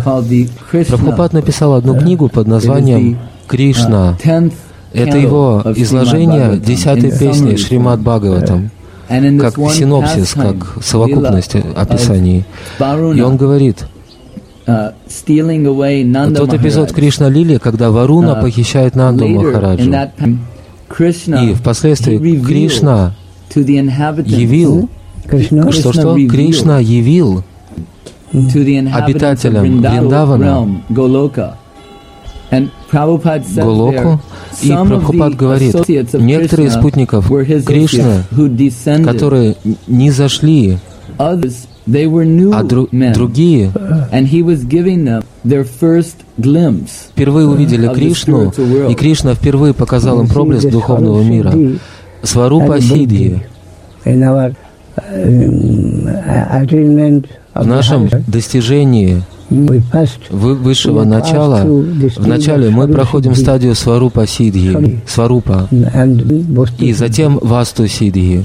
Прабхупад написал одну книгу под названием «Кришна». Это его изложение 10-й песни Шримад Бхагаватам, как синопсис, как совокупность описаний. И он говорит, тот эпизод Кришна-лили, когда Варуна похищает Нанду Махараджу, и впоследствии Кришна явил, Кришна явил обитателям Вриндавана Голоку, и Прабхупад говорит, некоторые из спутников Кришны, которые не зашли, а другие впервые увидели Кришну, и Кришна впервые показал им проблеск духовного мира. Сварупа Сиддхи. В нашем достижении высшего начала, вначале мы проходим стадию Сварупа Сиддхи, Сварупа, и затем Васту Сиддхи.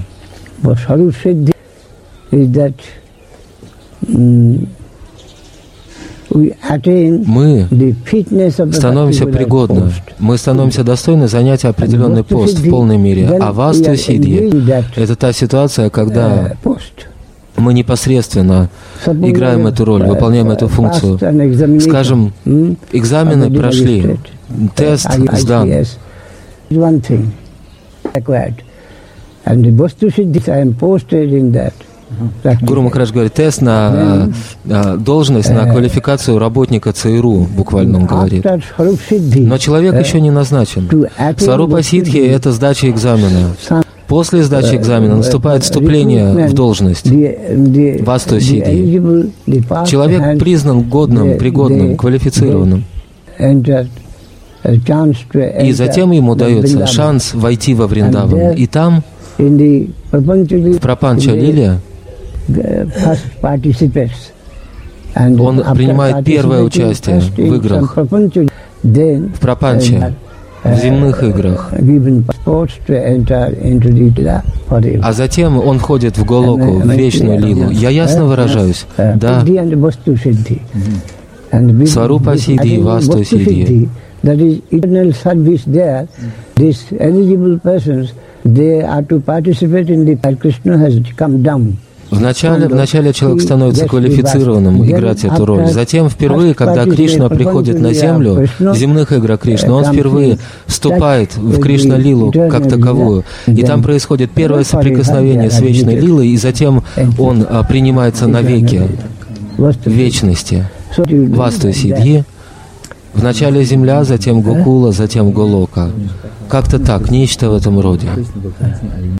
Мы становимся пригодны, мы становимся достойны занять определенный пост в полной мере. А Васту Сиддхи — это та ситуация, когда мы непосредственно играем эту роль, выполняем эту функцию. Скажем, экзамены прошли, тест сдан. Гуру Махарадж говорит, тест на должность, на квалификацию работника ЦРУ, буквально он говорит. Но человек еще не назначен. Сварупа Сиддхи — это сдача экзамена. После сдачи экзамена наступает вступление в должность, Васту Сиддхи. Человек признан годным, пригодным, квалифицированным. И затем ему дается шанс войти во Вриндаван. И там, в Прапанча-лиле, он принимает первое участие в играх, в Прапанче, в земных играх. А затем он входит в Голоку, в вечную лилу. Я ясно выражаюсь? Да. Сварупа Сиддхи, Васту Сиддхи. Вначале человек становится квалифицированным играть эту роль. Затем впервые, когда Кришна приходит на землю, в земных играх Кришны, он впервые вступает в Кришна-лилу как таковую. И там происходит первое соприкосновение с вечной лилой, и затем он принимается навеки в вечности. Васту Сиддхи. Вначале земля, затем Гокула, затем Голока. Как-то так, нечто в этом роде.